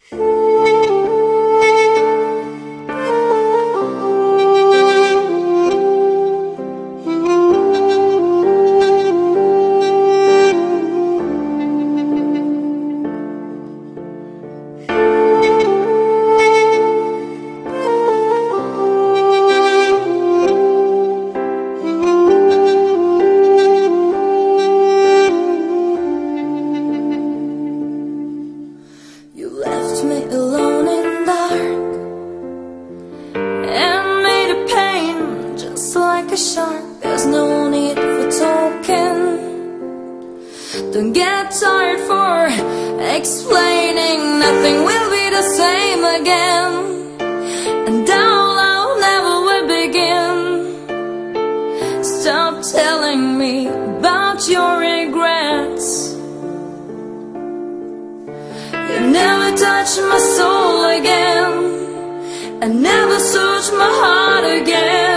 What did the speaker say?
You left me alone in dark and made a pain just like a shark. There's no need for talking. Don't get tired for explaining. Nothing will be the same again, and our love never will begin. Stop telling me about your regrets. You never touch my soul again, and never search my heart again.